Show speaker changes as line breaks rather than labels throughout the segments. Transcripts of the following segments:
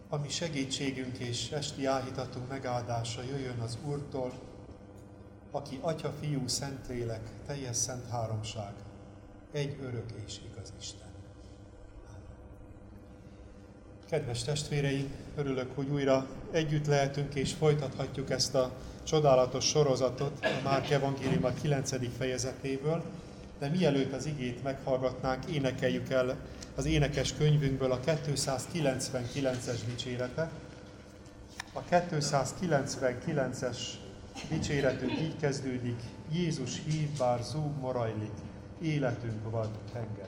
A mi segítségünk és esti áhítatunk megáldása jöjjön az Úrtól, aki Atya, Fiú, Szentlélek, teljes szent háromság, egy örök és igaz Isten. Kedves testvéreim, örülök, hogy újra együtt lehetünk és folytathatjuk ezt a csodálatos sorozatot a Márk evangéliuma 9. fejezetéből, de mielőtt az igét meghallgatnánk, énekeljük el az énekes könyvünkből a 299-es dicséretet. A 299-es dicséretünk így kezdődik: Jézus hív, bár zúg morajlik, életünk vad tengere.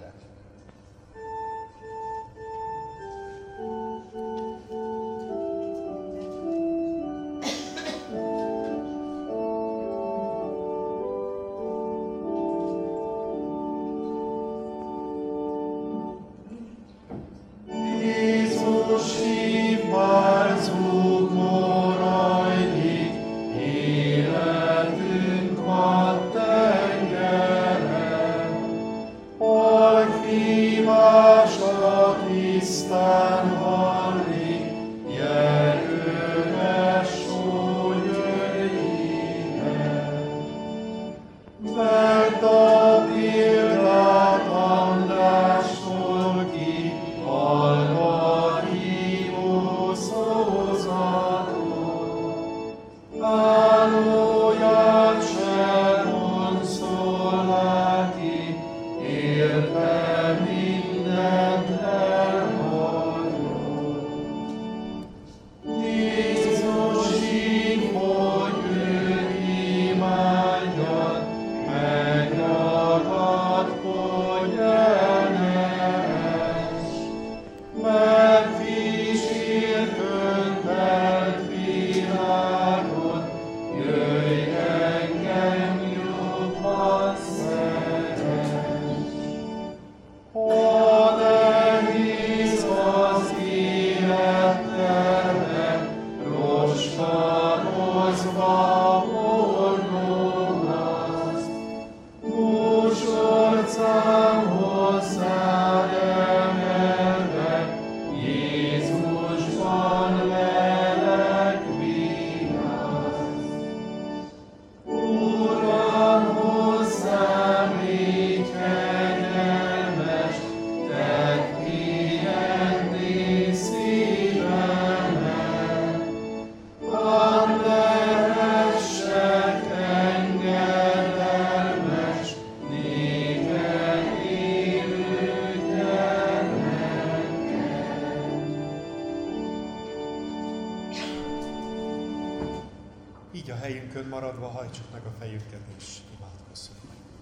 Így a helyünkön maradva hajtsuk meg a fejünket és imádkozzunk.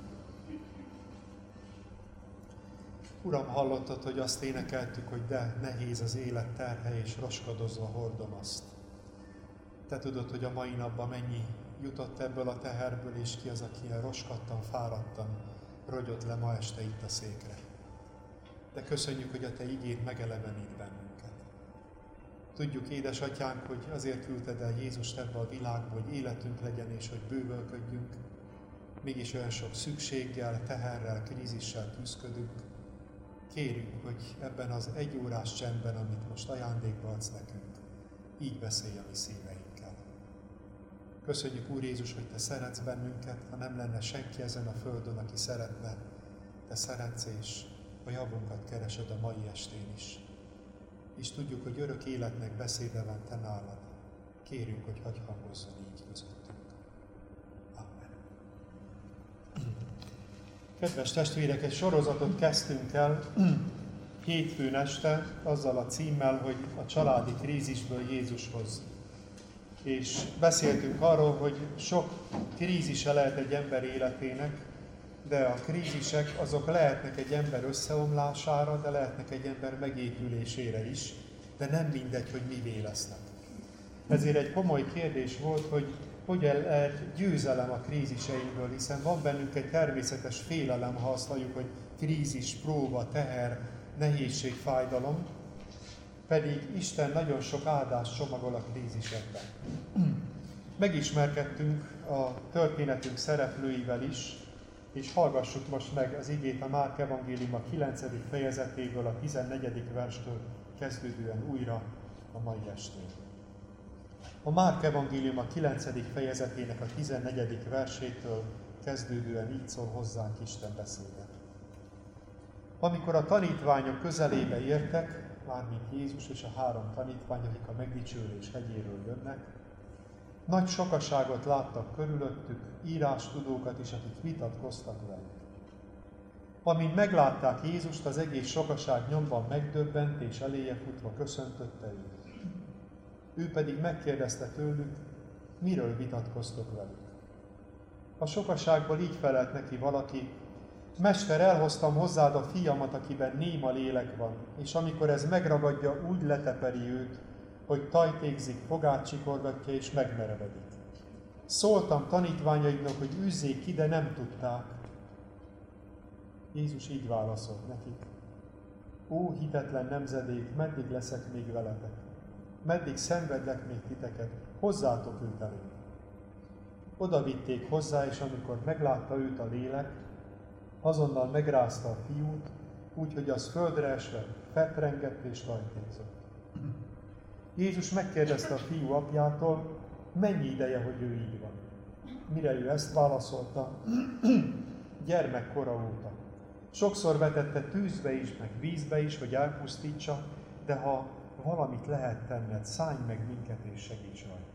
Uram, hallottad, hogy azt énekeltük, hogy de nehéz az élet terhe, és roskadozva hordom azt. Te tudod, hogy a mai napban mennyi jutott ebből a teherből, és ki az, aki roskadtan, fáradtan rogyott le ma este itt a székre. De köszönjük, hogy a Te igéd megelevenít bennünket. Tudjuk, édesatyánk, hogy azért küldted el Jézust ebbe a világba, hogy életünk legyen és hogy bővölködjünk. Mégis olyan sok szükséggel, teherrel, krízissel küzdködünk. Kérjük, hogy ebben az egyórás csendben, amit most ajándékba adsz nekünk, így beszélj a mi szíveinkkel. Köszönjük, Úr Jézus, hogy Te szeretsz bennünket, ha nem lenne senki ezen a földön, aki szeretne. Te szeretsz, és a javunkat keresed a mai estén is. És tudjuk, hogy örök életnek beszéde van Te nálad. Kérjük, hogy hagyj hangozzon így közöttünk. Amen. Kedves testvérek, egy sorozatot kezdtünk el hétfőn este azzal a címmel, hogy a családi krízisből Jézushoz. És beszéltünk arról, hogy sok krízise lehet egy ember életének, de a krízisek azok lehetnek egy ember összeomlására, de lehetnek egy ember megépülésére is, de nem mindegy, hogy mivé lesznek. Ezért egy komoly kérdés volt, hogy hogyan lehet győzelem a kríziseinkből, hiszen van bennünk egy természetes félelem, ha azt halljuk, hogy krízis, próba, teher, nehézség, fájdalom, pedig Isten nagyon sok áldást csomagol a krízisekben. Megismerkedtünk a történetünk szereplőivel is, és hallgassuk most meg az igét a Márk evangéliuma 9. fejezetéből, a 14. verstől kezdődően újra. a mai estén. A Márk evangélium a 9. fejezetének a 14. versétől kezdődően így szól hozzánk Isten beszéde. Amikor a tanítványok közelébe értek, mármint Jézus és a 3 tanítvány, akik a megdicsőlés hegyéről jönnek, nagy sokaságot láttak körülöttük, írástudókat is, akik vitatkoztak velük. Amint meglátták Jézust, az egész sokaság nyomban megdöbbent, és eléje futva köszöntötte őt. Ő pedig megkérdezte tőlük, miről vitatkoztok velük. A sokaságból így felelt neki valaki, Mester, elhoztam hozzád a fiamat, akiben néma lélek van, és amikor ez megragadja, úgy leteperi őt, hogy tajtékzik, fogát csikorgatja és megmerevedik. Szóltam tanítványaidnak, hogy üzzék ki, de nem tudták. Jézus így válaszolt nekik. Ó, hitetlen nemzedék, meddig leszek még veletek? Meddig szenvedlek még titeket? Hozzátok őt elő. Oda vitték hozzá, és amikor meglátta őt a lélek, azonnal megrázta a fiút, úgyhogy az földre esve fetrengett és tajtékzott. Jézus megkérdezte a fiú apjától, mennyi ideje, hogy ő így van. Mire ő ezt válaszolta, gyermekkora óta. Sokszor vetette tűzbe is, meg vízbe is, hogy elpusztítsa, de ha valamit lehet tenned, szállj meg minket és segíts rajta.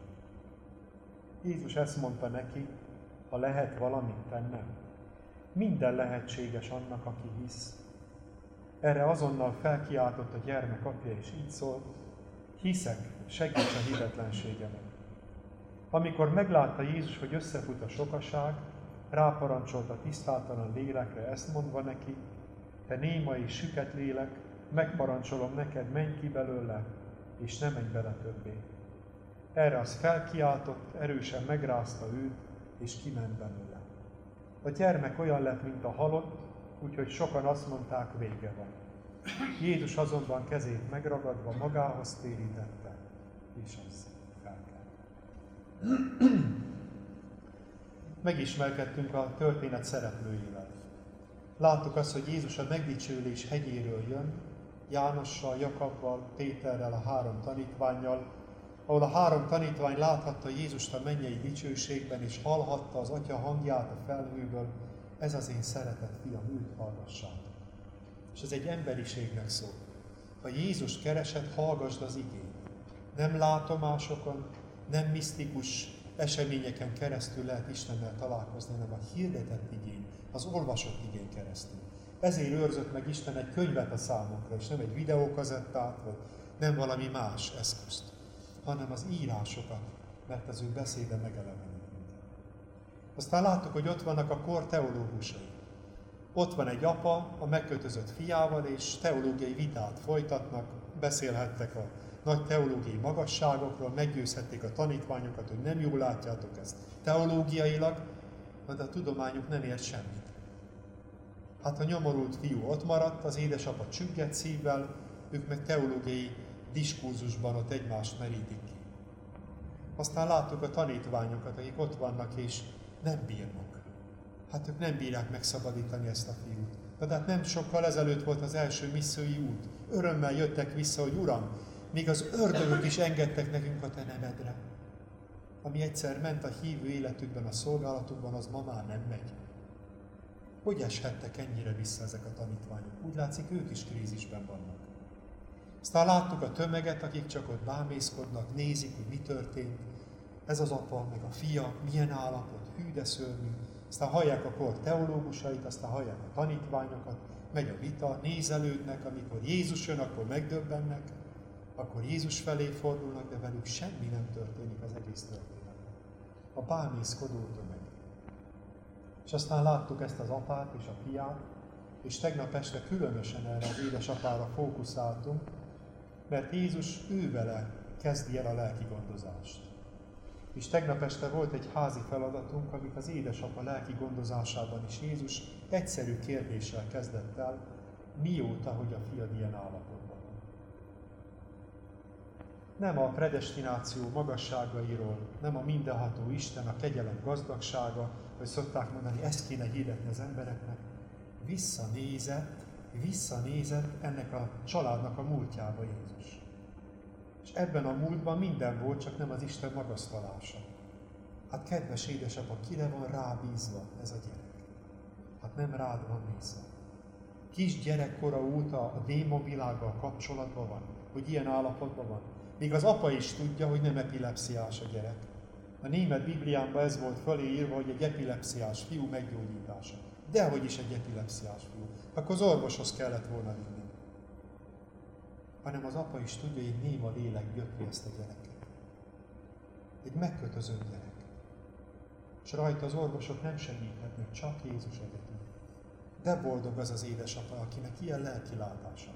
Jézus ezt mondta neki, ha lehet valamit tennem, minden lehetséges annak, aki hisz. Erre azonnal felkiáltott a gyermek apja, és így szólt, hiszek, segíts a hitetlenségemet. Amikor meglátta Jézus, hogy összefut a sokaság, ráparancsolt a tisztátalan lélekre, ezt mondva neki, te néma és süket lélek, megparancsolom neked, menj ki belőle, és ne menj bele többé. Erre az felkiáltott, erősen megrázta őt, és kiment belőle. A gyermek olyan lett, mint a halott, úgyhogy sokan azt mondták, vége van. Jézus azonban kezét megragadva magához térítette, és az felkelt. Megismerkedtünk a történet szereplőivel. Láttuk azt, hogy Jézus a megdicsőlés hegyéről jön, Jánossal, Jakabbal, Péterrel, a 3 tanítvánnyal, ahol a 3 tanítvány láthatta Jézust a mennyei dicsőségben, és hallhatta az Atya hangját a felhőből, ez az én szeretett fiam, őt hallgassátok. És ez egy emberiségnek szól. Ha Jézust keresed, hallgasd az igényt. Nem látomásokon, nem misztikus eseményeken keresztül lehet Istennel találkozni, hanem a hirdetett igény, az olvasott igény keresztül. Ezért őrzött meg Isten egy könyvet a számunkra, és nem egy videókazettát, vagy nem valami más eszközt, hanem az írásokat, mert az ő beszéde megelevenít minket. Aztán láttuk, hogy ott vannak a kor teológusai. Ott van egy apa a megkötözött fiával, és teológiai vitát folytatnak, beszélhettek a nagy teológiai magasságokról, meggyőzhették a tanítványokat, hogy nem jól látjátok ezt teológiailag, de a tudományuk nem ért semmit. Hát a nyomorult fiú ott maradt, az édesapa csüggett szívvel, ők meg teológiai diskurzusban ott egymást merítik ki. Aztán láttuk a tanítványokat, akik ott vannak és nem bírnak. Hát ők nem bírják megszabadítani ezt a fiút. De hát nem sokkal ezelőtt volt az első missziói út. Örömmel jöttek vissza, hogy Uram, még az ördögök is engedtek nekünk a te nevedre. Ami egyszer ment a hívő életükben, a szolgálatukban, az ma már nem megy. Hogy eshettek ennyire vissza ezek a tanítványok? Úgy látszik, ők is krízisben vannak. Aztán láttuk a tömeget, akik csak ott bámészkodnak, nézik, hogy mi történt. Ez az apa, meg a fia, milyen állapot, hű de szörnyű. Aztán hallják a kor teológusait, aztán hallják a tanítványokat, megy a vita, nézelődnek, amikor Jézus jön, akkor megdöbbennek, akkor Jézus felé fordulnak, de velük semmi nem történik az egész történetben. A bámészkodó tömeg. És aztán láttuk ezt az apát és a fiát, és tegnap este különösen erre az édesapára fókuszáltunk, mert Jézus ővele kezdi el a lelki gondozást. És tegnap este volt egy házi feladatunk, amit az édesapa lelki gondozásában is Jézus egyszerű kérdéssel kezdett el, mióta, hogy a fiad ilyen állapotban van. Nem a predestináció magasságairól, nem a mindenható Isten, a kegyelem gazdagsága, hogy szokták mondani, ezt kéne hirdetni az embereknek. Visszanézett ennek a családnak a múltjába Jézus. És ebben a múltban minden volt, csak nem az Isten magasztalása. Hát kedves édesapa, kire van rábízva ez a gyerek? Hát nem rád van bízva. Kis gyerekkora óta a démon világgal kapcsolatban van, hogy ilyen állapotban van. Még az apa is tudja, hogy nem epilepsziás a gyerek. A német Bibliámban ez volt fölé írva, hogy egy epilepsziás fiú meggyógyítása. Dehogy is egy epilepsziás fiú. Akkor az orvoshoz kellett volna vinni. Hanem az apa is tudja, hogy egy néma lélek gyötri ezt a gyereket. Egy megkötözött gyerek. És rajta az orvosok nem segíthetnek, csak Jézus egyedül. De boldog az az édesapa, akinek ilyen lelkilátása.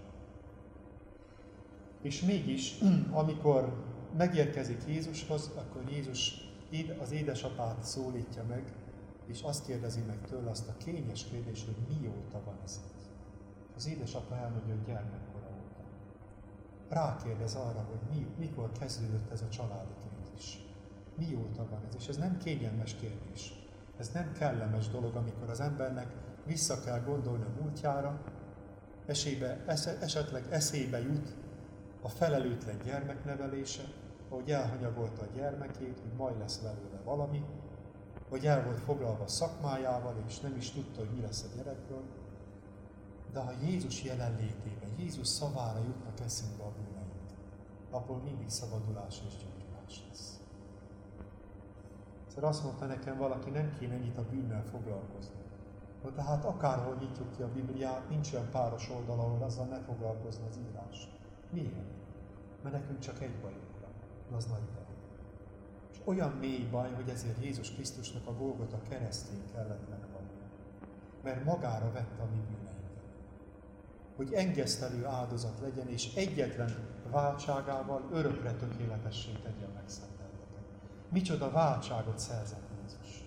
És mégis, amikor megérkezik Jézushoz, akkor Jézus az édesapát szólítja meg, és azt kérdezi meg tőle azt a kényes kérdést, hogy mióta van ez itt. Az édesapa elmondja, hogy gyermekkora óta. Rákérdez arra, hogy mikor kezdődött ez a családi krízis. Mióta van ez? És ez nem kényelmes kérdés. Ez nem kellemes dolog, amikor az embernek vissza kell gondolni a múltjára, esetleg eszébe jut a felelőtlen gyermeknevelése, ahogy elhanyagolta a gyermekét, hogy majd lesz belőle valami, vagy el volt foglalva szakmájával, és nem is tudta, hogy mi lesz a gyerekről. De ha Jézus jelenlétében, Jézus szavára jutnak eszünkbe a bűneink, abból mindig szabadulás és gyógyulás lesz. Szóval azt mondta nekem valaki, nem kéne ennyit a bűnnel foglalkozni. De hát akárhol nyitjuk ki a Bibliát, nincs olyan páros oldal, ahol azzal ne foglalkozna az írás. Miért? Mert nekünk csak egy bajunk van, az nagy baj. És olyan mély baj, hogy ezért Jézus Krisztusnak a Golgota keresztjén kellett meghalni. Mert magára vette a mi bűneinket. Hogy engesztelő áldozat legyen, és egyetlen váltságával örökre tökéletessé tegye a megszentelteket. Micsoda váltságot szerzett Jézus.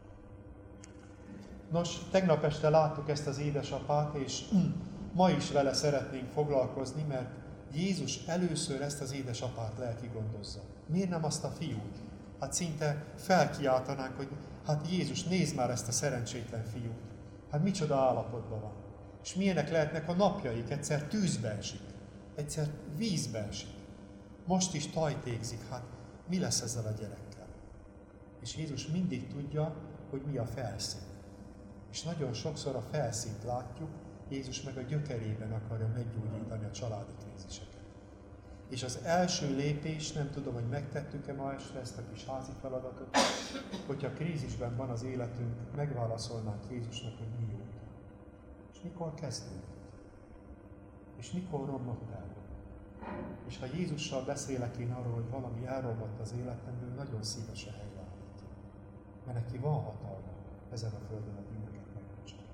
Nos, tegnap este láttuk ezt az édesapát, és ma is vele szeretnénk foglalkozni, mert Jézus először ezt az édesapát lelki gondozza. Miért nem azt a fiút? Hát szinte felkiáltanánk, hogy hát Jézus, nézd már ezt a szerencsétlen fiút. Hát micsoda állapotban van. És milyenek lehetnek a napjaik? Egyszer tűzbe esik, egyszer vízbe esik. Most is tajtékzik, hát mi lesz ezzel a gyerekkel? És Jézus mindig tudja, hogy mi a felszín. És nagyon sokszor a felszínt látjuk, Jézus meg a gyökerében akarja meggyógyítani a családi kríziseket. És az első lépés, nem tudom, hogy megtettük-e ma este ezt a kis házi feladatot, hogyha krízisben van az életünk, megválaszolnánk Jézusnak, hogy mióta. És mikor kezdődött. És mikor romlott el. És ha Jézussal beszélek én arról, hogy valami elromlott az életemből, nagyon szívesen helyreállítja. Mert neki van hatalma ezen a földön a bűnöket megbocsátani.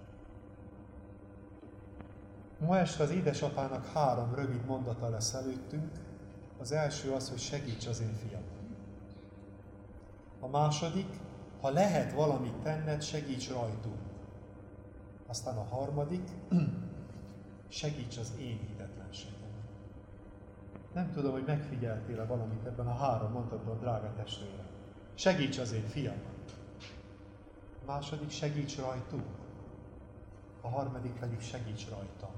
Ma este az édesapának 3 rövid mondata lesz előttünk. Az első az, hogy segíts az én fiam. A második, ha lehet valamit tenned, segíts rajtunk. Aztán a harmadik, segíts az én hitetlenségem. Nem tudom, hogy megfigyeltél-e valamit ebben a 3 mondatban, drága testvérem. Segíts az én fiam. A második, segíts rajtunk. A harmadik pedig segíts rajtam.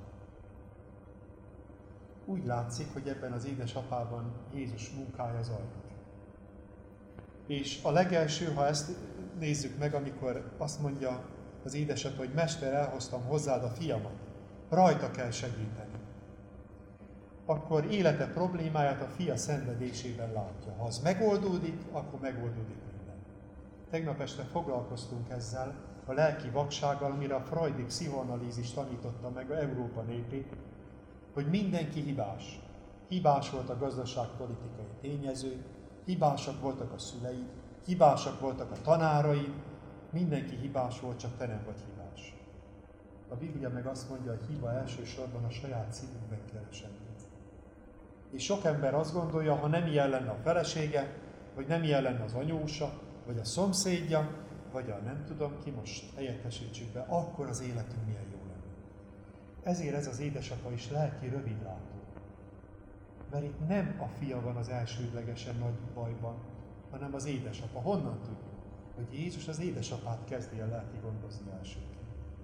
Úgy látszik, hogy ebben az édesapában Jézus munkája zajlik. És a legelső, ha ezt nézzük meg, amikor azt mondja az édesapa, hogy Mester, elhoztam hozzád a fiamat, rajta kell segíteni. Akkor élete problémáját a fia szenvedésében látja. Ha az megoldódik, akkor megoldódik minden. Tegnap este foglalkoztunk ezzel, a lelki vaksággal, amire a freudi pszichoanalízis tanította meg a Európa népét, hogy mindenki hibás. Hibás volt a gazdaságpolitikai tényező, hibásak voltak a szüleid, hibásak voltak a tanáraid, mindenki hibás volt, csak te nem vagy hibás. A Biblia meg azt mondja, hogy hiba elsősorban a saját szívünkben keresendő. És sok ember azt gondolja, ha nem ilyen lenne a felesége, vagy nem ilyen lenne az anyósa, vagy a szomszédja, vagy a nem tudom ki, most helyettesítsük be, akkor az életünk milyen jó lenne. Ezért ez az édesapa is lelki rövidlátó. Mert itt nem a fia van az elsődlegesen nagy bajban, hanem az édesapa. Honnan tudjuk? Hogy Jézus az édesapát kezdi el lelki gondozni elsőként.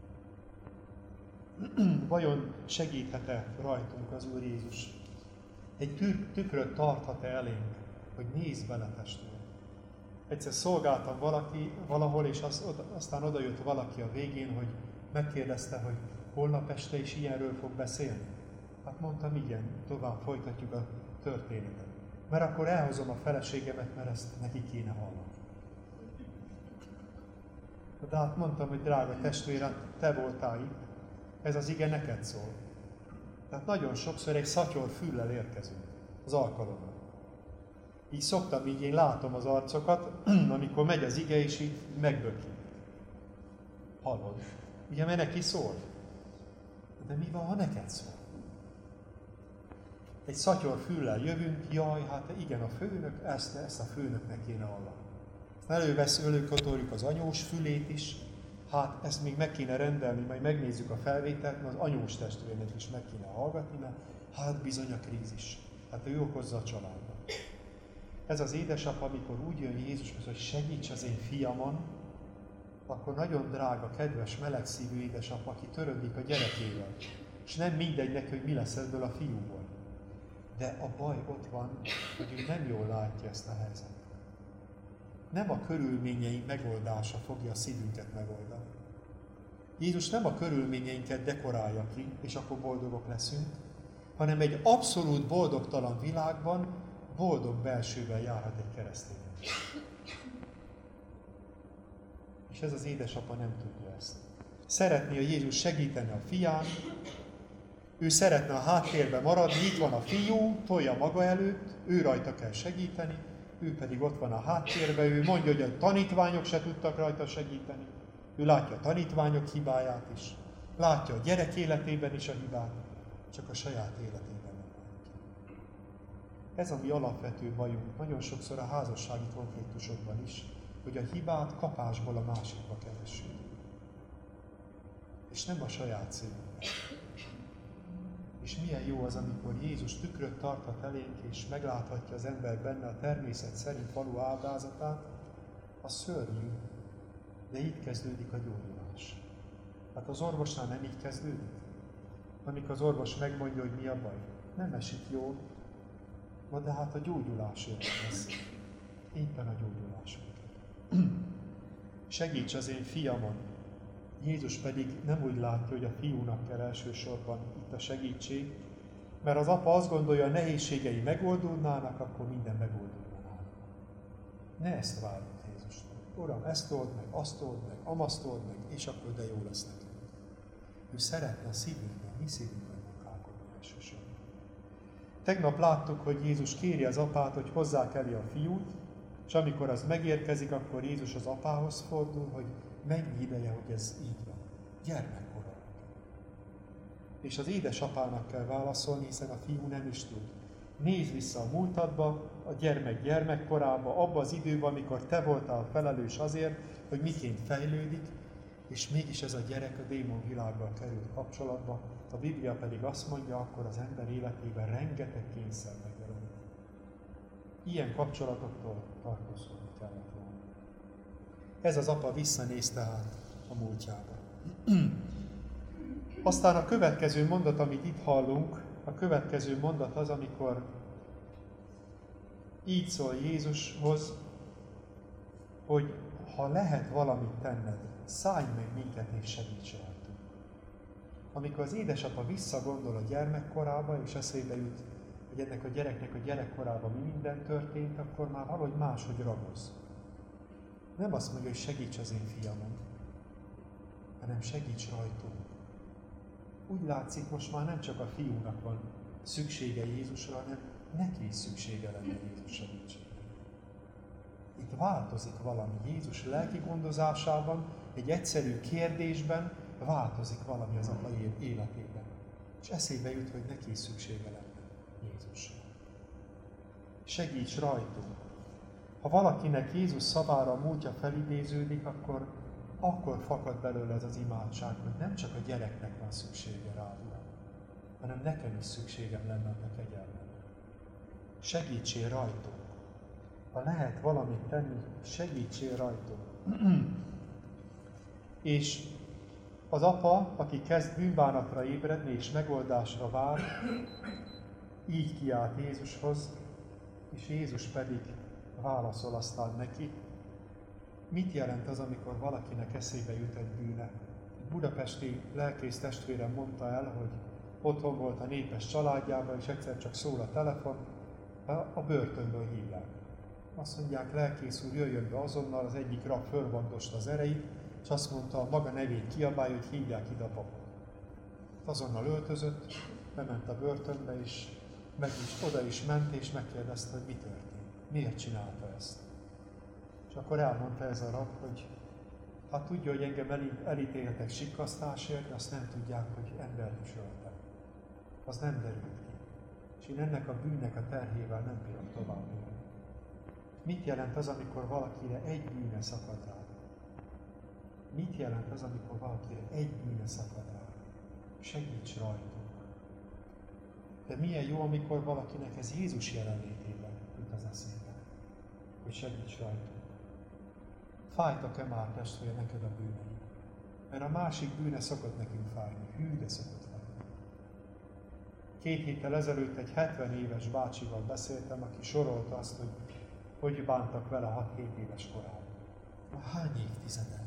Vajon segíthet-e rajtunk az Úr Jézus? Egy tükröt tarthat-e elénk, hogy nézd bele, testvér. Egyszer szolgáltam valahol, és aztán odajött valaki a végén, hogy megkérdezte, hogy holnap este is ilyenről fog beszélni. Hát mondtam, igen, tovább folytatjuk a történetet. Mert akkor elhozom a feleségemet, mert ezt neki kéne hallani. De hát mondtam, hogy drága testvérem, te voltál itt, ez az ige neked szól. Tehát nagyon sokszor egy szatyor füllel érkezünk az alkalomra. Így szoktam, így én látom az arcokat, amikor megy az ige, és így megbökik. Hallod? Ugye, mert neki szól. De mi van, ha neked szól? Egy szatyor füllel jövünk, jaj, hát igen, a főnök, ezt a főnöknek kéne hallani. Előkotorjuk az anyós fülét is, hát ezt még meg kéne rendelni, majd megnézzük a felvételt, mert az anyós testvérnek is meg kéne hallgatni, mert hát bizony a krízis. Hát ő okozza a családban. Ez az édesapa, amikor úgy jön Jézushoz, hogy segíts az én fiamon, akkor nagyon drága, kedves, melegszívű édesapa, aki törődik a gyerekével. És nem mindegy neki, hogy mi lesz ebből a fiúból. De a baj ott van, hogy ő nem jól látja ezt a helyzetet. Nem a körülményeink megoldása fogja a szívünket megoldani. Jézus nem a körülményeinket dekorálja ki, és akkor boldogok leszünk, hanem egy abszolút boldogtalan világban boldog belsővel járhat egy keresztény. És ez az édesapa nem tudja ezt. Szeretné a Jézus segíteni a fián, ő szeretne a háttérbe maradni, itt van a fiú, tolja maga előtt, ő rajta kell segíteni, ő pedig ott van a háttérben, ő mondja, hogy a tanítványok se tudtak rajta segíteni. Ő látja a tanítványok hibáját is, látja a gyerek életében is a hibát, csak a saját életében nem látja. Ez a mi alapvető bajunk, nagyon sokszor a házassági konfliktusokban is, hogy a hibát kapásból a másikba keressük. És nem a saját szívünkben. És milyen jó az, amikor Jézus tükröt tarthat elénk, és megláthatja az ember benne a természet szerint való áldázatát, az szörnyű, de így kezdődik a gyógyulás. Hát az orvosnál nem így kezdődik? Amikor az orvos megmondja, hogy mi a baj, nem esik jól, de hát a gyógyulásért lesz. Éppen a gyógyulásunk. Segíts az én fiamon! Jézus pedig nem úgy látja, hogy a fiúnak kell elsősorban itt a segítség, mert az apa azt gondolja, hogy a nehézségei megoldódnának, akkor minden megoldódna. Ne ezt várjuk Jézustól. Uram, ezt old meg, azt old meg, amazt old meg, és akkor de jó lesz nekünk. Ő szeretne a szívünkben, mi szívünkben munkálkodni elsősorban. Tegnap láttuk, hogy Jézus kéri az apát, hogy hozzák elé a fiút, és amikor az megérkezik, akkor Jézus az apához fordul, hogy mennyi ideje, hogy ez így van. Gyermekkorban. És az édesapának kell válaszolni, hiszen a fiú nem is tud. Nézz vissza a múltadba, a gyermek gyermekkorába, abba az időben, amikor te voltál felelős azért, hogy miként fejlődik, és mégis ez a gyerek a démon világgal került kapcsolatba. A Biblia pedig azt mondja, akkor az ember életében rengeteg kényszer megjelenik. Ilyen kapcsolatoktól tartózkodni kellett volna. Ez az apa visszanéz tehát a múltjába. Aztán a következő mondat, amit itt hallunk, a következő mondat az, amikor így szól Jézushoz, hogy ha lehet valamit tenned, szállj meg minket és segíts rajtunk. Amikor az édesapa visszagondol a gyermekkorába, és eszébe jut, hogy ennek a gyereknek a gyerekkorában mi minden történt, akkor már valahogy máshogy ragoz. Nem azt mondja, hogy segíts az én fiamon, hanem segíts rajtunk. Úgy látszik, most már nem csak a fiúnak van szüksége Jézusra, hanem neki is szüksége lenne Jézus segítségére. Itt változik valami Jézus lelki gondozásában, egy egyszerű kérdésben változik valami az apa életében. És eszébe jut, hogy neki is szüksége lenne Jézusra. Segíts rajtunk. Ha valakinek Jézus szavára a múltja felidéződik, akkor fakad belőle ez az imádság, hogy nem csak a gyereknek van szüksége rá, Uram, hanem nekem is szükségem lenne a te kegyelmedre. Segítsél rajtunk. Ha lehet valamit tenni, segítsél rajtunk. És az apa, aki kezd bűnbánatra ébredni és megoldásra vár, Így kiált Jézushoz, és Jézus pedig válaszol aztán neki. Mit jelent az, amikor valakinek eszébe jut egy bűne? Budapesti lelkész testvérem mondta el, hogy otthon volt a népes családjában, és egyszer csak szól a telefon, a börtönből hívják. Azt mondják, lelkész úr, jöjjön be azonnal, az egyik rab fölbandosta az ereit, és azt mondta, a maga nevét kiabálja, hogy hívják ide a papot. Azonnal öltözött, bement a börtönbe, és oda is ment, és megkérdezte, hogy mi történt. Miért csinálta ezt? És akkor elmondta ez a rab, hogy hát tudja, hogy engem elítéltek sikkasztásért, de azt nem tudják, hogy embert is öltem. Az nem derült ki. És én ennek a bűnnek a terhével nem bírom tovább élni. Mit jelent az, amikor valakire egy bűne szakad rá? Mit jelent az, amikor valakire egy bűne szakad rá? Segíts rajtunk. De milyen jó, amikor valakinek ez Jézus jelenlétében jut az eszébe, hogy segíts rajtunk. Fájtak-e már, testvér, neked a bűneid? Mert a másik bűne szokott nekünk fájni, hű, de szokott fájni. 2 héttel ezelőtt egy 70 éves bácsival beszéltem, aki sorolta azt, hogy bántak vele 6-7 éves korában. Hány évtizeden?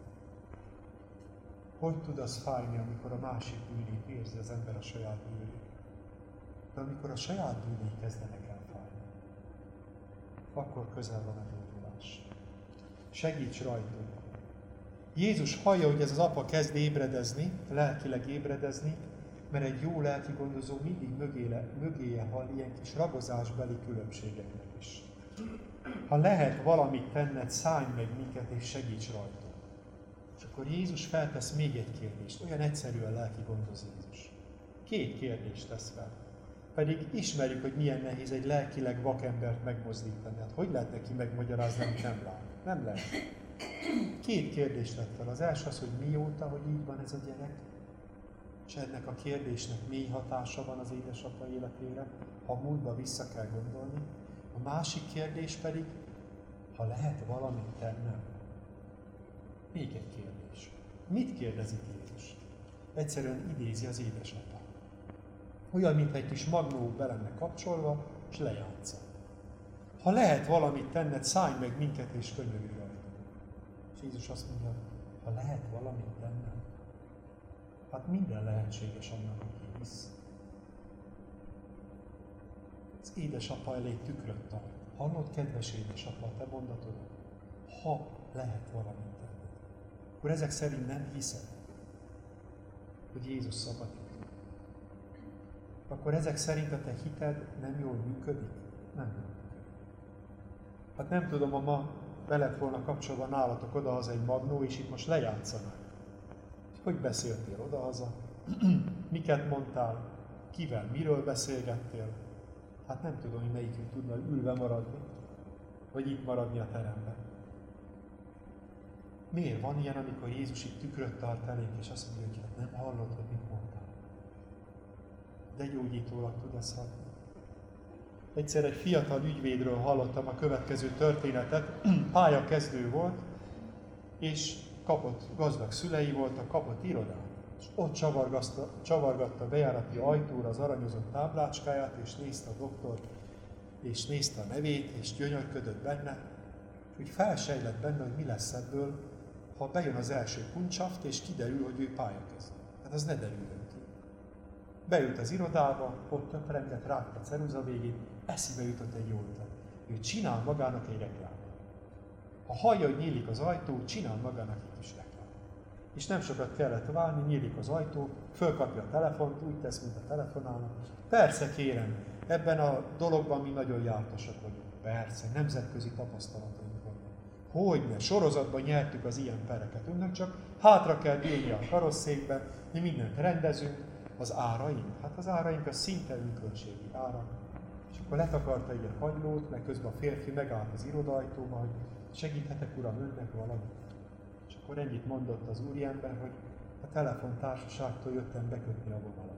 Hogy tud az fájni, amikor a másik bűnét érzi az ember a saját bűnét? De amikor a saját bűnei kezdenek el fájni, akkor közel van a gyógyulás. Segíts rajtunk! Jézus hallja, hogy ez az apa kezd ébredezni, lelkileg ébredezni, mert egy jó lelki gondozó mindig mögéje hall ilyen kis ragozásbeli különbségeknek is. Ha lehet valamit tenned, szállj meg minket és segíts rajtunk. És akkor Jézus feltesz még egy kérdést, olyan egyszerűen lelki gondoz Jézus. 2 kérdést tesz fel. Pedig ismerjük, hogy milyen nehéz egy lelkileg vakembert megmozdítani. Hát hogy lehet neki megmagyarázni, amit nem lát? Nem lehet. 2 kérdést tett fel. Az első az, hogy mióta, hogy így van ez a gyerek, és ennek a kérdésnek mély hatása van az édesapa életére, ha múltba vissza kell gondolni. A másik kérdés pedig, ha lehet valamit tennem. Még egy kérdés. Mit kérdezik Jézus? Egyszerűen idézi az édesapa. Olyan, mint egy kis magnó be lenne kapcsolva, és lejátsza. Ha lehet valamit tenned, szállj meg minket, és könyörülj rajtunk. És Jézus azt mondja, ha lehet valamit tennem, hát minden lehetséges annak, aki hisz. Az édesapa elé tükröt tart. Hallod, kedves édesapa, te mondatod, ha lehet valamit tenned. Akkor ezek szerint nem hiszed, hogy Jézus szabadít. Akkor ezek szerint a te hited nem jól működik? Nem jól működik. Hát nem tudom, ha ma be lett volna kapcsolva nálatok odahaza egy magnó, és itt most lejátszanak. Hogy beszéltél odahaza? Miket mondtál? Kivel? Miről beszélgettél? Hát nem tudom, hogy melyikünk tudna ülve maradni, vagy itt maradni a teremben. Miért van ilyen, amikor Jézus itt tükröt tart elénk, és azt mondja, hogy hát nem hallod, hogy mit mondtál? De gyógyítólag tud ezt adni. Egyszer egy fiatal ügyvédről hallottam a következő történetet. Pályakezdő volt, és gazdag szülei voltak, kapott irodát. És ott csavargatta a bejárati ajtóra az aranyozott táblácskáját, és nézte a doktort, és nézte a nevét, és gyönyörködött benne, és úgy felsejlett benne, hogy mi lesz ebből, ha bejön az első kuncsaft, és kiderül, hogy ő pályakezdő. Hát az ne derüljön ki. Beült az irodába, ott töprengett, rágta a ceruza végét, eszébe jutott egy jó ötlet. Ő csinál magának egy reklámot. Ha hallja, hogy nyílik az ajtó, csinál magának egy kis reklámot. És nem sokat kellett várni, nyílik az ajtó, fölkapja a telefont, úgy tesz, mint a telefonálnak. Persze kérem, ebben a dologban mi nagyon jártosak vagyunk. Persze, nemzetközi tapasztalataink vannak. Hogyne, sorozatban nyertük az ilyen pereket. Önnek csak hátra kell dőlni a karosszékben, mi mindent rendezünk. Az áraink? Hát az áraink a szinte önköltségi árak. És akkor letakarta így a kagylót, meg közben a férfi megállt az irodajtóba, hogy segíthetek uram önnek valamit. És akkor ennyit mondott az úriember, hogy a telefontársaságtól jöttem bekötni a vonalat.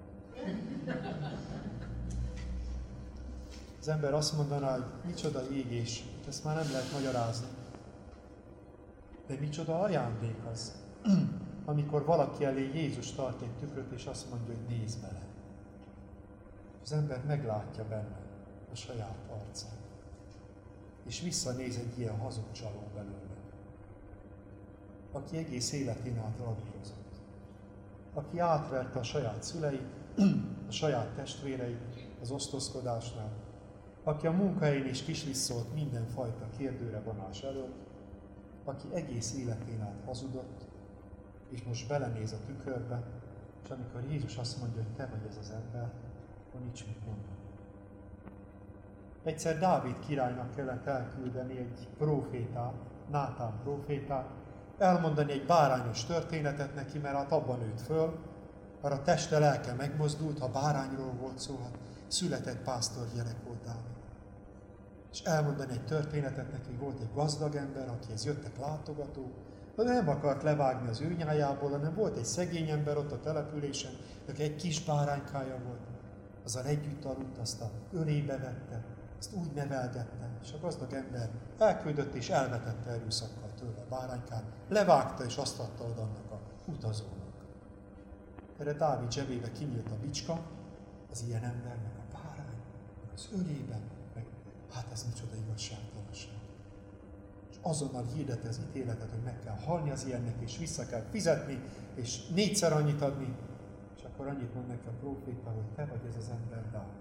Az ember azt mondaná, hogy micsoda égés, ezt már nem lehet magyarázni. De micsoda ajándék az, amikor valaki elé Jézus tart egy tükröt, és azt mondja, hogy nézd bele. Az ember meglátja benne a saját arcát. És visszanéz egy ilyen hazug csaló belőle, aki egész életén át ravírozott, aki átverte a saját szüleit, a saját testvéreit az osztozkodásnál, aki a munkahelyén is kislisszolt mindenfajta kérdőre vonás előtt, aki egész életén át hazudott, és most belenéz a tükörbe, és amikor Jézus azt mondja, hogy te vagy ez az ember, akkor nincs mit mondani. Egyszer Dávid királynak kellett elküldeni egy prófétát, Nátán prófétát, elmondani egy bárányos történetet neki, mert hát abban nőtt föl, arra teste, lelke megmozdult, ha bárányról volt szó, hát született pásztorgyerek volt Dávid. És elmondani egy történetet neki, volt egy gazdag ember, akihez jöttek látogatók, de nem akart levágni az ő nyájából, hanem volt egy szegény ember ott a településen, aki egy kis báránykája volt. Azzal együtt aludt, azt a ölébe vette, azt úgy nevelgette, és a gazdag ember elküldött és elvetette erőszakkal tőle a báránykát, levágta és azt adta oda annak a utazónak. Erre Dávid zsebébe kinyílt a bicska, az ilyen ember, meg a bárány, meg az ölében, meg hát ez micsoda igazságtalanság. És azonnal hirdette az ítéletet, hogy meg kell halni az ilyennek, és vissza kell fizetni, és 4-szer annyit adni, és akkor annyit mond neki a próféta, hogy te vagy ez az ember, Dávid.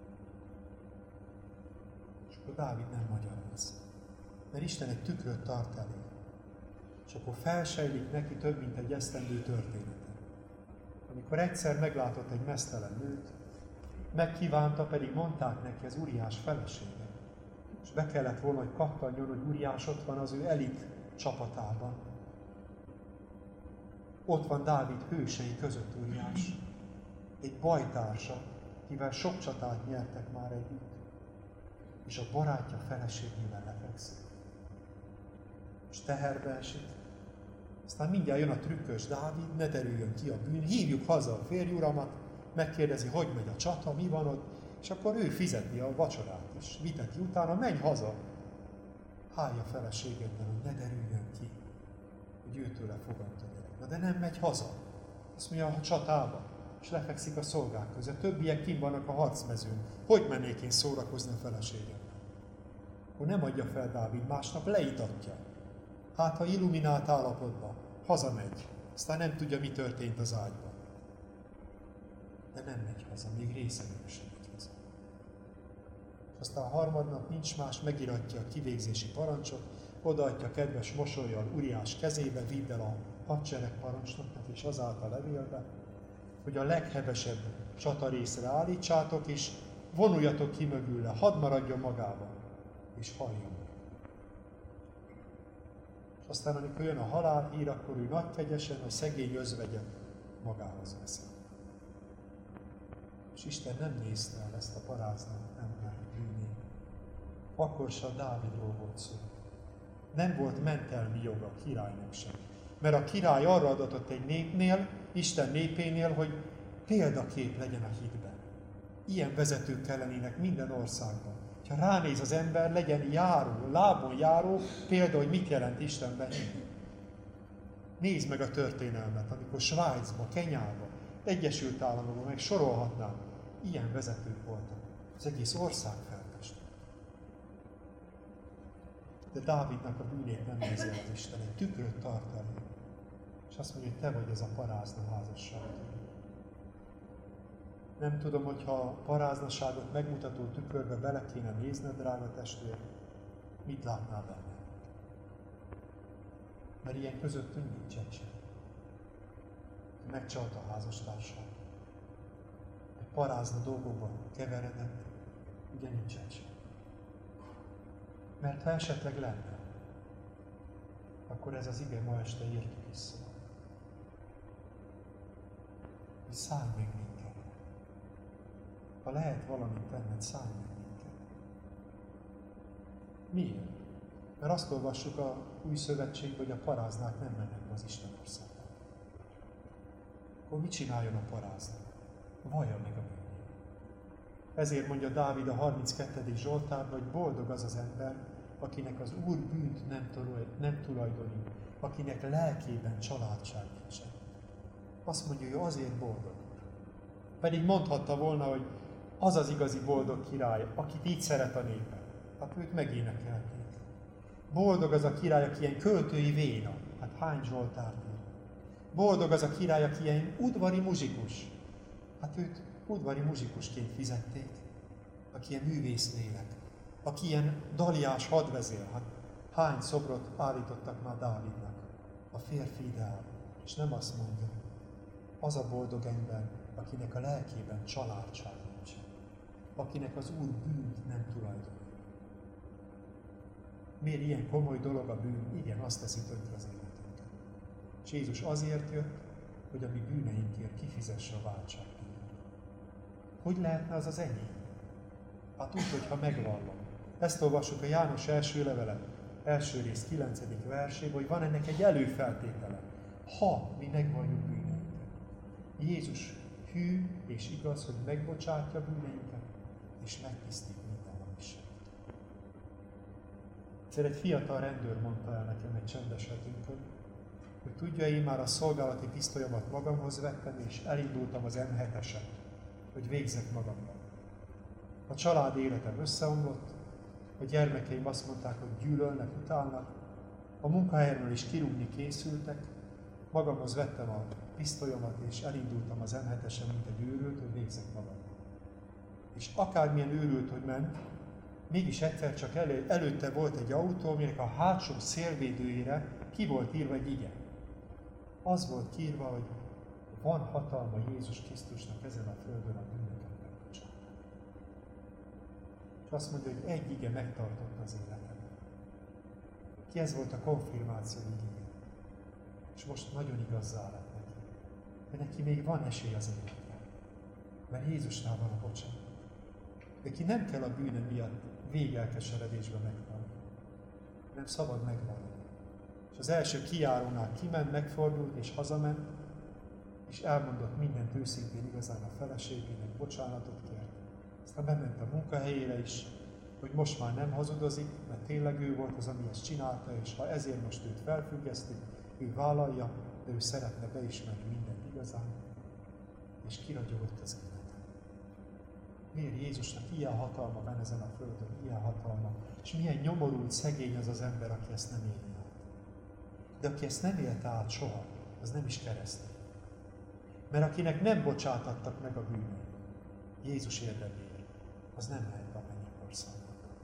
És akkor Dávid nem magyaráz, mert Isten egy tükröt tart elé, és akkor felsejlik neki több, mint egy esztendő története. Amikor egyszer meglátott egy meztelen nőt, megkívánta, pedig mondták neki az Uriás felesége. És be kellett volna, hogy kattanjon, hogy Uriás ott van az ő elit csapatában. Ott van Dávid hősei között Uriás, egy bajtársa, kivel sok csatát nyertek már együtt, és a barátja feleségével lefekszik. És teherbe esik. Aztán mindjárt jön a trükkös Dávid, ne derüljön ki a bűn, hívjuk haza a férjuramat, megkérdezi, hogy megy a csata, mi van ott, és akkor ő fizeti a vacsorát is. Viteti utána, menj haza. Hálja feleségedben, hogy ne derüljön ki, hogy őtőle fogadta gyerek. Na de nem megy haza. Azt mondja, a csatába, és lefekszik a szolgák között. Többiek kint vannak a harcmezőn. Hogy mennék én szórakozni a feleségemmel? Akkor nem adja fel Dávid, másnap leitatja. Hát, ha illuminált állapotban, hazamegy, aztán nem tudja, mi történt az ágyban. De nem megy haza, még részegül sem megy haza. És aztán a harmadnap nincs más, megiratja a kivégzési parancsot, odaadja kedves mosollyal Uriás kezébe, vidd el a hadsereg parancsnoknak, és azáltal levélbe, hogy a leghevesebb csatarészre állítsátok, és vonuljatok ki mögüle, hadd maradjon magába, és halljon. És aztán, amikor jön a halálhír, akkor ő nagykegyesen a szegény özvegyet magához veszi. És Isten nem nézte el ezt a paráznát ember bűnét. Akkor se a Dávidról volt szó. Nem volt mentelmi joga a királynak sem. Mert a király arra adatott egy népnél, Isten népénél, hogy példakép legyen a hitben. Ilyen vezetők kellenének minden országban. Ha ránéz az ember, legyen járó, lábon járó, példa, hogy mit jelent Istenben hinni. Nézd meg a történelmet, amikor Svájcban, Kenyában, Egyesült Államokban, meg sorolhatnám, ilyen vezetők voltak. Az egész ország feltestett. De Dávidnak a bűnét nem nézi az Isten, egy tükröt tart elé. És azt mondja, hogy te vagy ez a parázna házasság. Nem tudom, hogyha a paráznaságot megmutató tükörbe bele kéne nézned, drága testvér, mit látnál benne? Mert ilyen közöttünk nincs egy sem. Megcsalt a házastársad. Egy parázna dolgokban keveredett, ugye nincs egy sem. Mert ha esetleg lenne, akkor ez az ige ma este értük is szól. Hogy szállj meg minket. Ha lehet valamit tenned, szállj meg minket. Miért? Mert azt olvassuk a Új Szövetségben, hogy a paráznák nem mennek be az Isten országba. Akkor mit csináljon a parázna? Vallja meg a bűnét. Ezért mondja Dávid a 32. Zsoltárban, hogy boldog az az ember, akinek az Úr bűnt nem tulajdonít, akinek lelkében családság nincsen. Azt mondja, hogy azért boldog. Pedig mondhatta volna, hogy Az az igazi boldog király, akit így szeret a népe. Hát őt megénekelték. Boldog az a király, aki ilyen költői véna. Hát hány Zsoltárt ír. Boldog az a király, aki ilyen udvari muzsikus. Hát őt udvari muzsikusként fizették. Aki ilyen művésznélek. Aki ilyen daliás hadvezér. Hát hány szobrot állítottak már Dávidnak. A férfi ideál. És nem azt mondja, az a boldog ember, akinek a lelkében családság nincsen. Akinek az Úr bűnt nem tulajdonít. Miért ilyen komoly dolog a bűn? Igen, azt teszi tönkre az életünket. És Jézus azért jött, hogy a mi bűneinkért kifizesse a váltságdíjat. Hogy lehetne az az enyém? Hát úgy, hogyha megvallom. Ezt olvassuk a János első levele, első rész 9. versében, hogy van ennek egy előfeltétele. Ha mi megvalljuk bűneinket. Jézus hű és igaz, hogy megbocsátja bűneinket, és megtisztít minden hamiságot. Egyszer egy fiatal rendőr mondta el nekem egy csendes hetünkön, hogy tudja, én már a szolgálati pisztolyomat magamhoz vettem, és elindultam az M7-eset, hogy végzek magammal. A család életem összeomlott, a gyermekeim azt mondták, hogy gyűlölnek, utálnak, a munkahelyemről is kirúgni készültek, magamhoz vettem a pisztolyomat, és elindultam az M7-esen, mint egy őrült, hogy végzek magammal. És akármilyen őrült, hogy ment, mégis egyszer csak előtte volt egy autó, aminek a hátsó szélvédőjére ki volt írva egy ige. Az volt kiírva, hogy van hatalma Jézus Krisztusnak ezen a földön a bűnöket megbocsátani. És azt mondja, hogy egy ige megtartotta az életemben. Ki ez volt a konfirmáció ige. És most nagyon igazzá lett neki. De neki még van esély az életre. Mert Jézusnál van a bocsánat. Neki nem kell a bűne miatt végelkeseredésbe meghalni, nem szabad megvallani. És az első kijárónál kiment, megfordult és hazament, és elmondott mindent őszintén igazán a feleségének, bocsánatot kért. Aztán bement a munkahelyére is, hogy most már nem hazudozik, mert tényleg ő volt az, ami ezt csinálta, és ha ezért most őt felfüggesztik, ő vállalja, de ő szeretne beismerni mindent igazán, és kiragyogott az élete. Miért Jézusnak ilyen hatalma van ezen a földön, ilyen hatalma, és milyen nyomorult, szegény az az ember, aki ezt nem éli át. De aki ezt nem élte át soha, az nem is keresztény. Mert akinek nem bocsátattak meg a bűnei, Jézus érdeméért, az nem mehet a mennyek országba.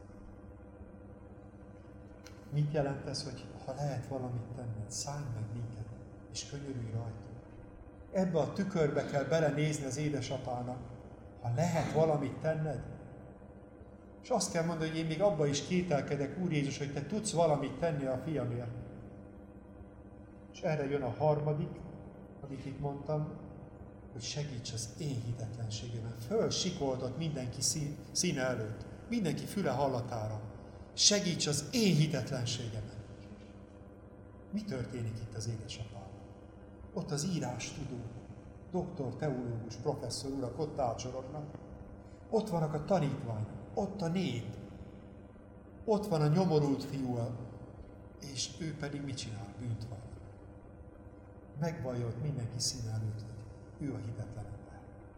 Mit jelent ez, hogy ha lehet valamit tenned, szállj meg minket, és könyörülj rajtunk. Ebbe a tükörbe kell belenézni az édesapának, ha lehet valamit tenned. És azt kell mondani, hogy én még abba is kételkedek, Úr Jézus, hogy te tudsz valamit tenni a fiamért. És erre jön a harmadik, amit itt mondtam, hogy segíts az én hitetlenségemen. Fölsikoltott mindenki színe előtt, mindenki füle hallatára. Segíts az én hitetlenségemen. Mi történik itt az édesapával? Ott az írástudók, doktor, teológus, professzor urak ott ácsorognak. Ott vannak a tanítványok, ott a nép. Ott van a nyomorult fiú, és ő pedig mit csinál? Bűnt vall. Megvallja ott mindenki színe előtt, hogy ő a hitetlen ember.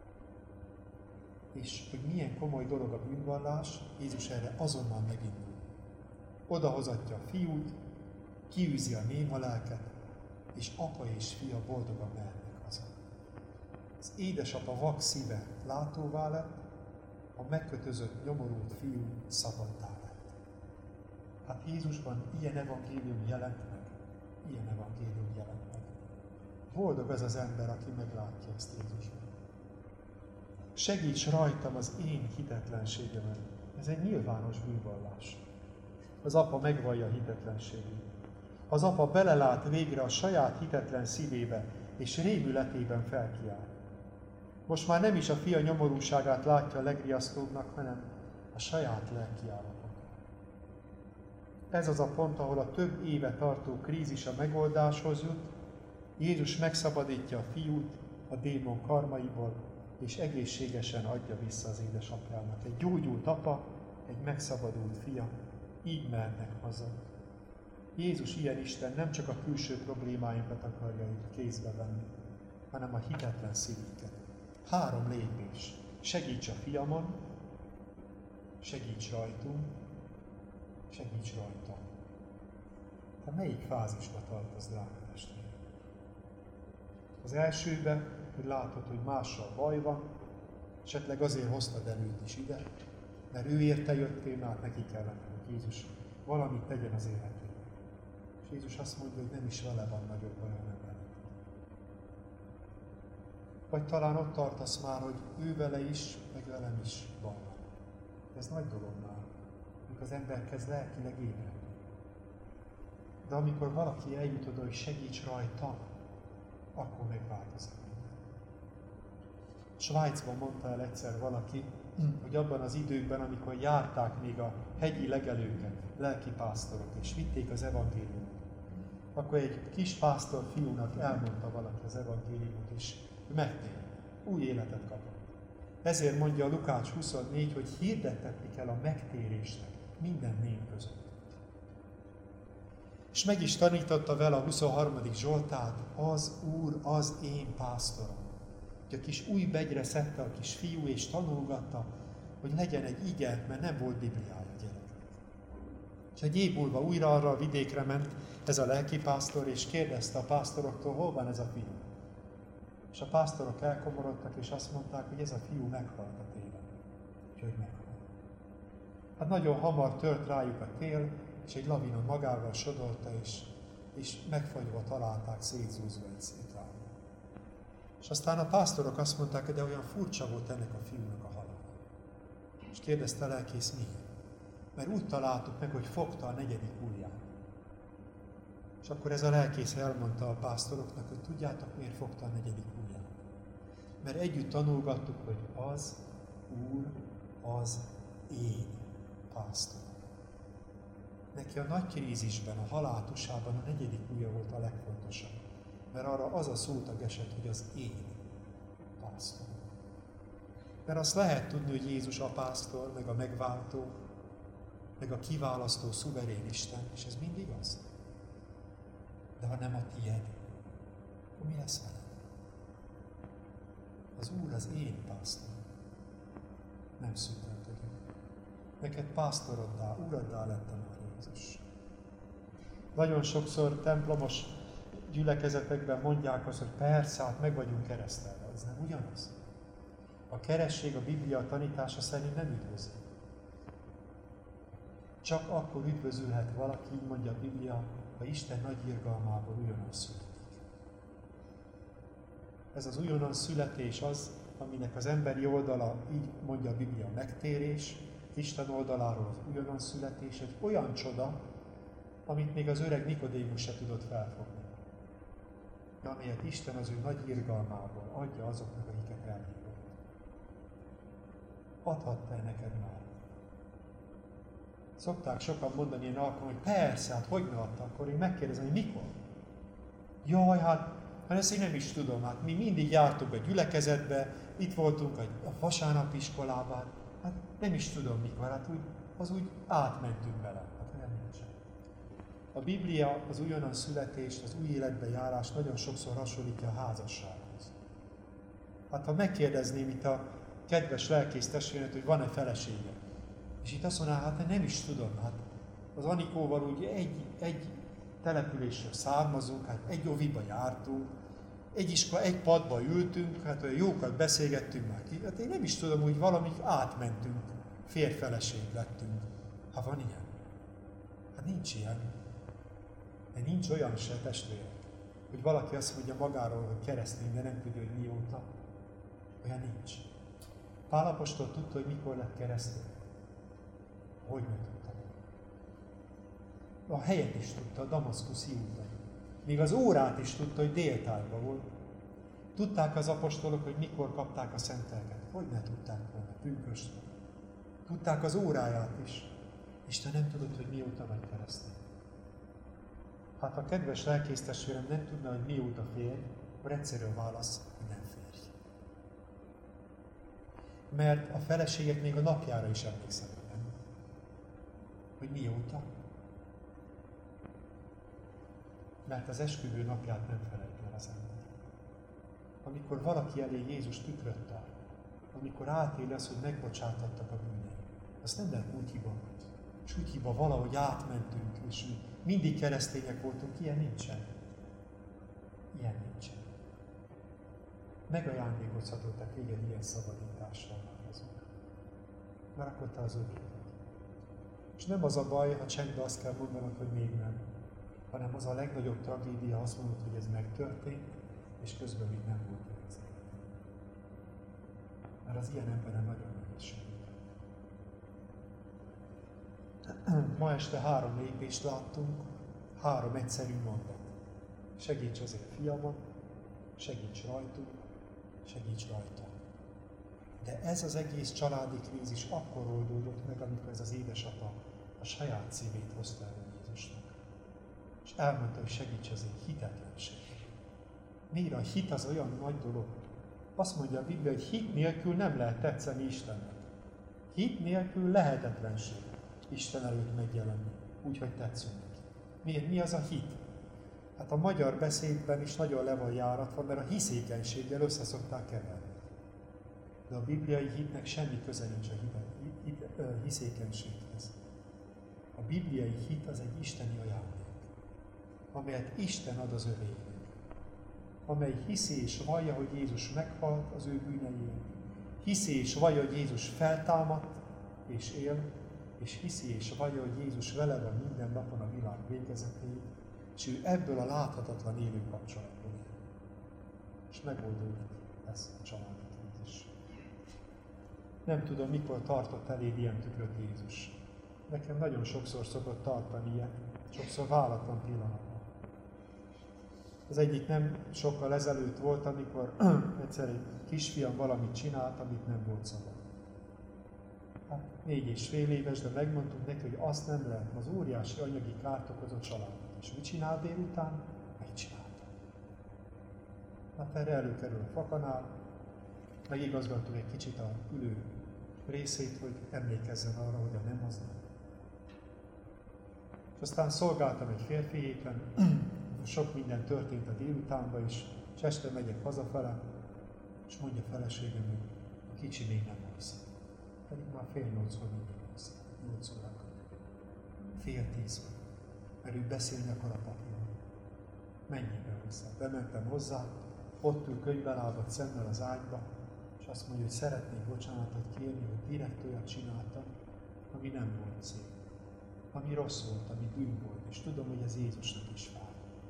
És hogy milyen komoly dolog a bűnvallás, Jézus erre azonnal megindul. Odahozatja a fiút, kiűzi a néma lelket, és apa és fia boldogan mehetnek haza. Az édesapa vak szíve látóvá lett, a megkötözött, nyomorult fiú szabaddá lett. Hát Jézusban ilyen evangélium jelent meg. Ilyen evangélium jelent meg. Boldog az az ember, aki meglátja ezt Jézusban. Segíts rajtam az én hitetlenségemen. Ez egy nyilvános bűnvallás. Az apa megvallja a hitetlenségét. Az apa belelát végre a saját hitetlen szívébe, és rémületében felkiáll. Most már nem is a fia nyomorúságát látja a legriasztóbbnak, hanem a saját lelki állapotát. Ez az a pont, ahol a több éve tartó krízis a megoldáshoz jut, Jézus megszabadítja a fiút a démon karmaiból, és egészségesen adja vissza az édesapjának. Egy gyógyult apa, egy megszabadult fia, így mehetnek haza. Jézus ilyen Isten nem csak a külső problémáinkat akarja itt kézbe venni, hanem a hitetlen szívünket. 3 lépés, segíts a fiamon, segíts rajtunk, segíts rajta. Te melyik fázisba tartasz, drága testvérem? Az elsőben, hogy látod, hogy mással baj van, esetleg azért hoztad előtt is ide, mert ő érte jöttél, mert neki kellene, hogy Jézus valamit tegyen az életében. És Jézus azt mondja, hogy nem is vele van nagyobb baj, hanem veled. Vagy talán ott tartasz már, hogy ő vele is, meg velem is baj van. Ez nagy dolog már, amikor az ember kezd lelkileg ébredni. De amikor valaki eljut oda, hogy segíts rajta, akkor megváltozik minden. Svájcban mondta el egyszer valaki, hogy abban az időkben, amikor járták még a hegyi legelőket, lelkipásztorok, és vitték az evangéliumot, akkor egy kis pásztor fiúnak elmondta valaki az evangéliumot, és megtért, új életet kapott. Ezért mondja a Lukács 24, hogy hirdettetni kell a megtérésnek minden nép között. És meg is tanította vele a 23. Zsoltát, az Úr, az én pásztorom. Hogy a kis új begyre szedte a kis fiú, és tanulgatta, hogy legyen egy ige, mert nem volt Bibliája gyerekek. És egy év múlva újra arra a vidékre ment ez a lelkipásztor, és kérdezte a pásztoroktól, hol van ez a fiú. És a pásztorok elkomorodtak, és azt mondták, hogy ez a fiú meghalt a télen. Úgyhogy meghalt. Hát nagyon hamar tört rájuk a tél, és egy lavina magával sodorta, és megfagyva találták szétzúzva egy szétrában. És aztán a pásztorok azt mondták, hogy de olyan furcsa volt ennek a fiúnak a halála. És kérdezte a lelkész, miért? Mert úgy találtuk meg, hogy fogta a 4. ujját. És akkor ez a lelkész elmondta a pásztoroknak, hogy tudjátok, miért fogta a 4. ujját? Mert együtt tanulgattuk, hogy az Úr, az én pásztor. Neki a nagy krízisben, a haláltusában a 4. ujja volt a legfontosabb. Mert arra az a szótag esett, hogy az én pásztor. Mert azt lehet tudni, hogy Jézus a pásztor, meg a megváltó, meg a kiválasztó, szuverén Isten, és ez mind igaz. De ha nem a tied, akkor mi lesz veled? Az Úr az én pásztor. Nem szünteltetek. Neked pásztoroddá, uraddá lettem már Jézus. Nagyon sokszor templomos gyülekezetekben mondják azt, hogy persze, hát meg vagyunk keresztelve. Ez nem ugyanaz. A keresztség a Biblia tanítása szerint nem üdvözül. Csak akkor üdvözülhet valaki, így mondja a Biblia, ha Isten nagy irgalmából újonnan születik. Ez az újonnan születés az, aminek az emberi oldala, így mondja a Biblia, megtérés, Isten oldaláról az újonnan születés, egy olyan csoda, amit még az öreg Nikodémus se tudott felfogni. De amelyet Isten az ő nagy irgalmából adja azoknak, akiket elhívott. Adhatta-e neked már? Szokták sokan mondani ilyen alkalommal, hogy persze, hát hogy ne adta? Akkor én megkérdezem, hogy mikor? Jaj, hát ezt én nem is tudom. Hát mi mindig jártunk a gyülekezetbe, itt voltunk a vasárnapi iskolában, hát nem is tudom mikor, hát úgy átmentünk vele. Hát olyan nincsen. A Biblia az újonnan születést, az új életbe járást nagyon sokszor hasonlítja a házassághoz. Hát ha megkérdezném itt a kedves lelkész testvéret, hogy van-e felesége, és itt azt mondaná, hát nem is tudom, hát az Anikóval úgy egy településről származunk, hát egy oviba jártunk, egy padba ültünk, hát olyan jókat beszélgettünk már ki, hát én nem is tudom, hogy valamit átmentünk, férfeleség lettünk. Ha van ilyen? Hát nincs ilyen. De nincs olyan se, testvérek, hogy valaki azt mondja magáról, hogy keresztény, de nem tudja, hogy mióta. Olyan nincs. Pál apostol tudta, hogy mikor lett keresztény. Hogy ne tudta? A helyet is tudta, a damaszkuszi úton. Még az órát is tudta, hogy déltájban volt. Tudták az apostolok, hogy mikor kapták a szentelket. Hogy ne tudták volna? Pünkösdön. Tudták az óráját is. Isten nem tudott, hogy mióta megy keresztény. Hát ha kedves lelkész testvérem nem tudna, hogy mióta férj, akkor egyszerű a válasz, hogy nem férj. Mert a feleségek még a napjára is emlékszenek, nem? Hogy mióta? Mert az esküvő napját nem felejti el az ember. Amikor valaki elé Jézus tükröt tár, amikor átéli azt, hogy megbocsátattak a bűnei. Azt nem lehet úgy hiba. És úgy hiba, valahogy átmentünk, és mindig keresztények voltunk. Ilyen nincsen. Ilyen nincsen. Megajándékozhatott téged ilyen szabadítással már az Úr. Mert akkor te az övé vagy. És nem az a baj, ha csendben azt kell mondanod, hogy még nem, hanem az a legnagyobb tragédia, azt mondod, hogy ez megtörtént, és közben még nem volt meg az élet. Mert az ilyen emberen nagyon nehéz segít. Ma este 3 lépést láttunk, 3 egyszerű mondat. Segíts azért fiamon, segíts rajtunk, segíts rajta. De ez az egész családi krízis akkor oldódott meg, amikor ez az édesapa a saját szívét hozta el Jézusnak. És elmondta, hogy segíts az én hitetlenség. Miért a hit az olyan nagy dolog? Azt mondja a Biblia, hogy hit nélkül nem lehet tetszeni Istennek. Hit nélkül lehetetlenség Isten előtt megjelenni, úgyhogy tetszünk neki. Miért? Mi az a hit? Hát a magyar beszédben is nagyon le van járatva, mert a hiszékenységgel összeszokták keverni. De a bibliai hitnek semmi köze nincs a hiszékenységhez. A bibliai hit az egy isteni ajándék, amelyet Isten ad az övének, amely hiszi és vallja, hogy Jézus meghalt az ő bűneiért, hiszi és vallja, hogy Jézus feltámadt és él, és hiszi és vallja, hogy Jézus vele van minden napon a világ végezetéig, és ő ebből a láthatatlan élő kapcsolatból él. És megoldódik ez a családi krízis. Nem tudom, mikor tartott eléd ilyen tükröt Jézus. Nekem nagyon sokszor szokott tartani ilyen, sokszor váratlan pillanatban. Az egyik nem sokkal ezelőtt volt, amikor egyszer egy kisfiam valamit csinált, amit nem volt szabad. Hát 4,5 éves, de megmondtuk neki, hogy azt nem lehet, az óriási anyagi kárt okoz a családot. És mit csinál délután? Megcsinálta. Hát erre előkerül a fakanál, megigazgattuk egy kicsit a ülő részét, hogy emlékezzen arra, hogy a nem az nem. És aztán szolgáltam egy férfi héten, sok minden történt a délutánban, és este megyek hazafele, és mondja a feleségem, hogy a kicsi még nem alszik. Pedig már 7:30-kor mindig alszik, 8 órákor. 9:30-kor. Mert ő beszélni akar a papíron. Menjél be hozzá. Bementem hozzá, ott ül könyvbelábat szemmel az ágyba, és azt mondja, hogy szeretnék bocsánatot kérni, hogy direkt olyat csináltam, ami nem volt szép. Ami rossz volt, ami bűn volt, és tudom, hogy ez Jézusnak is fáj.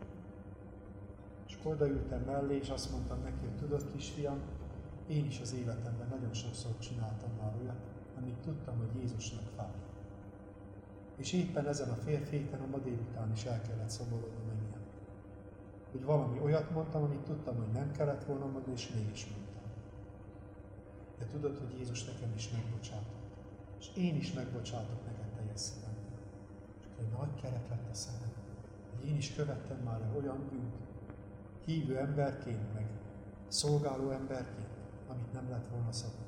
És odaültem mellé, és azt mondtam neki, hogy tudod, kisfiam, én is az életemben nagyon sokszor csináltam már olyat, amit tudtam, hogy Jézusnak fáj. És éppen ezen a férféten a ma délután is el kellett szomorodnom menjen. Hogy valami olyat mondtam, amit tudtam, hogy nem kellett volna mondani, és mégis mondtam. De tudod, hogy Jézus nekem is megbocsátott. És én is megbocsátok neked teljes szívemből. És egy nagy kerek lett a szemem, hogy én is követtem már el olyan bűnt, hívő emberként, meg szolgáló emberként, amit nem lett volna szabad.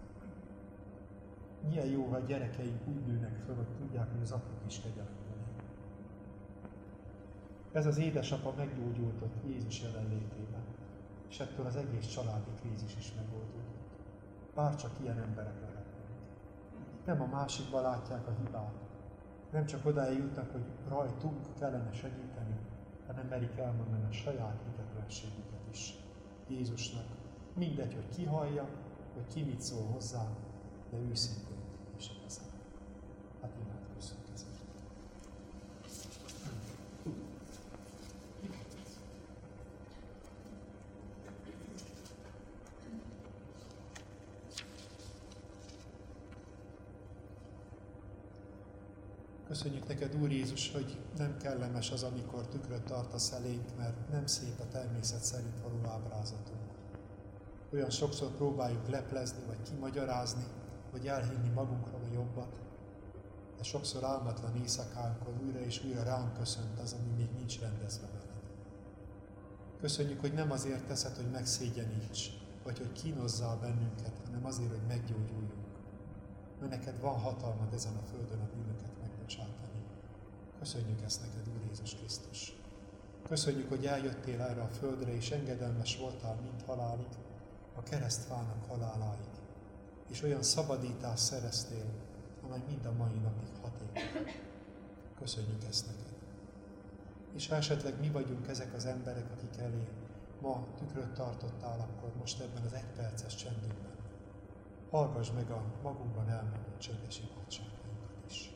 Milyen jó, ha a gyerekeink úgy nőnek föl, hogy tudják, hogy az apuk is kegyelemben él. Ez az édesapa meggyógyult Jézus jelenlétében, és ettől az egész családi krízis is megoldódott. Bárcsak ilyen emberek lehetnek. Nem a másikban látják a hibát, nem csak odáig jutnak, hogy rajtunk kellene segíteni, hanem merik elmondani a saját hitetlenségüket is Jézusnak. Mindegy, hogy ki hallja, hogy ki mit szól hozzá, de őszintén és igazán. Hát imádkozzunk ezért. Köszönjük neked, Úr Jézus, hogy nem kellemes az, amikor tükröt tartasz elénk, mert nem szép a természet szerint való ábrázatunk. Olyan sokszor próbáljuk leplezni, vagy kimagyarázni, vagy elhinni magunkra a jobbat, de sokszor álmatlan éjszakánkon újra és újra ránk köszönt az, ami még nincs rendezve veled. Köszönjük, hogy nem azért teszed, hogy megszégyeníts, vagy hogy kínozzál bennünket, hanem azért, hogy meggyógyuljunk. Mert neked van hatalmad ezen a földön a bűnöket megbocsátani. Köszönjük ezt neked, Úr Jézus Krisztus. Köszönjük, hogy eljöttél erre a földre, és engedelmes voltál mind halálig, a keresztfának haláláig. és olyan szabadítást szereztél, amely mind a mai napig hatékony. Köszönjük ezt neked. És ha esetleg mi vagyunk ezek az emberek, akik elé ma tükröt tartottál, akkor most ebben az 1 perces csendünkben hallgass meg a magunkban elmondott csöndes imádságainkat is.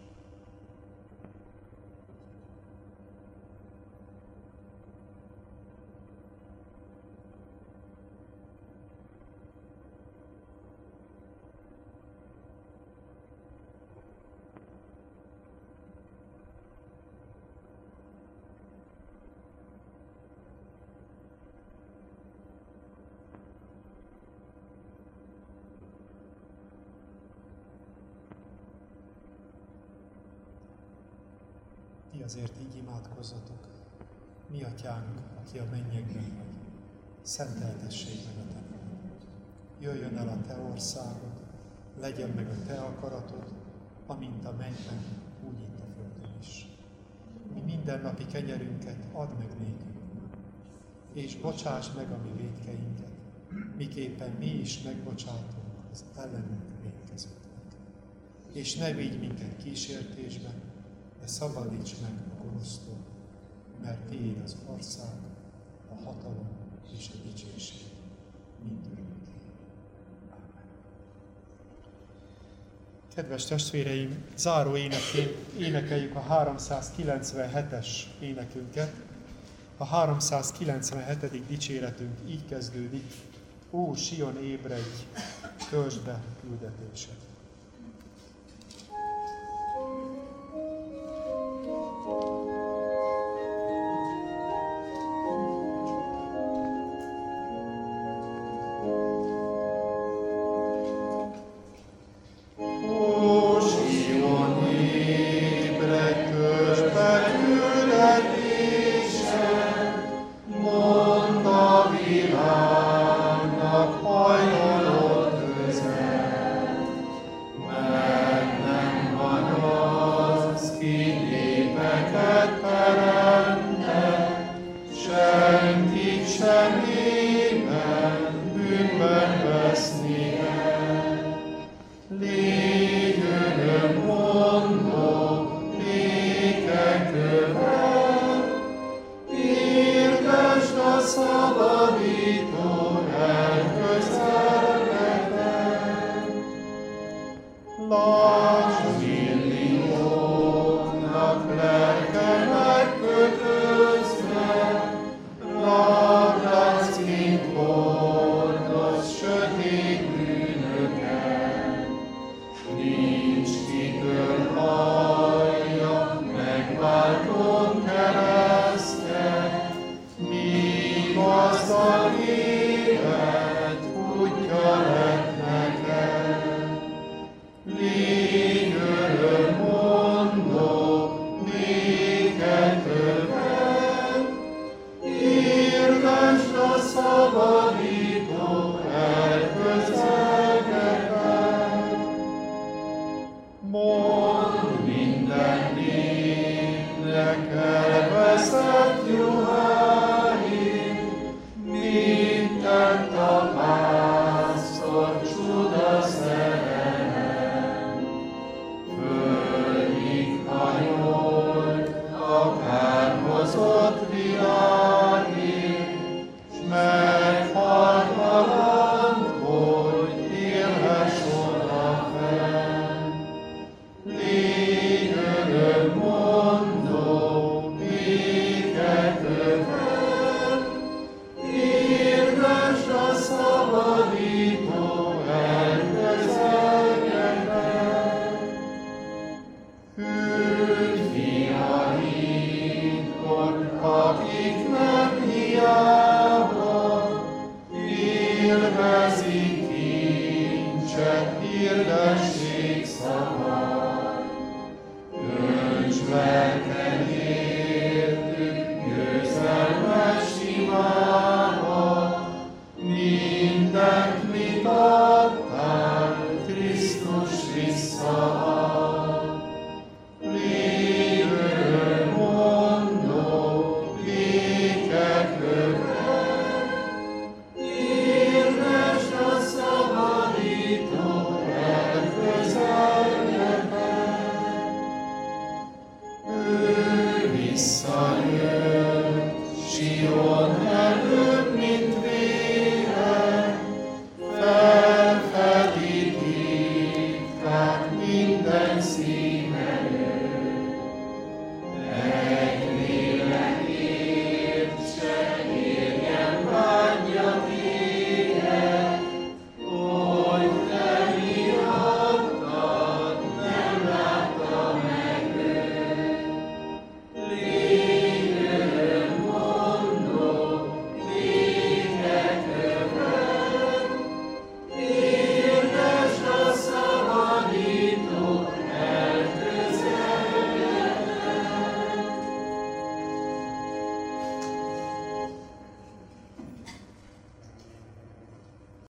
Ti azért így imádkozzatok. Mi atyánk, aki a mennyekben vagy, szenteltessék meg a te neved. Jöjjön el a te országod, legyen meg a te akaratod, amint a mennyben, úgy itt a földön is. Mi mindennapi kenyerünket add meg nékünk, és bocsáss meg a mi vétkeinket, miképpen mi is megbocsátunk az ellenünk vétkezőknek. És ne vigy minket kísértésbe, de szabadíts meg a gonosztól, mert tiéd az ország, a hatalom és a dicsőség mindörökké. Amen. Kedves testvéreim, záró énekként énekeljük a 397-es énekünket. A 397. dicséretünk így kezdődik: Ó, Sion, ébredj, töltsd be küldetésed!
Krisztus visszaad. Ő visszajön, Sion előbb, mint vége, felfedi titkát minden szíve.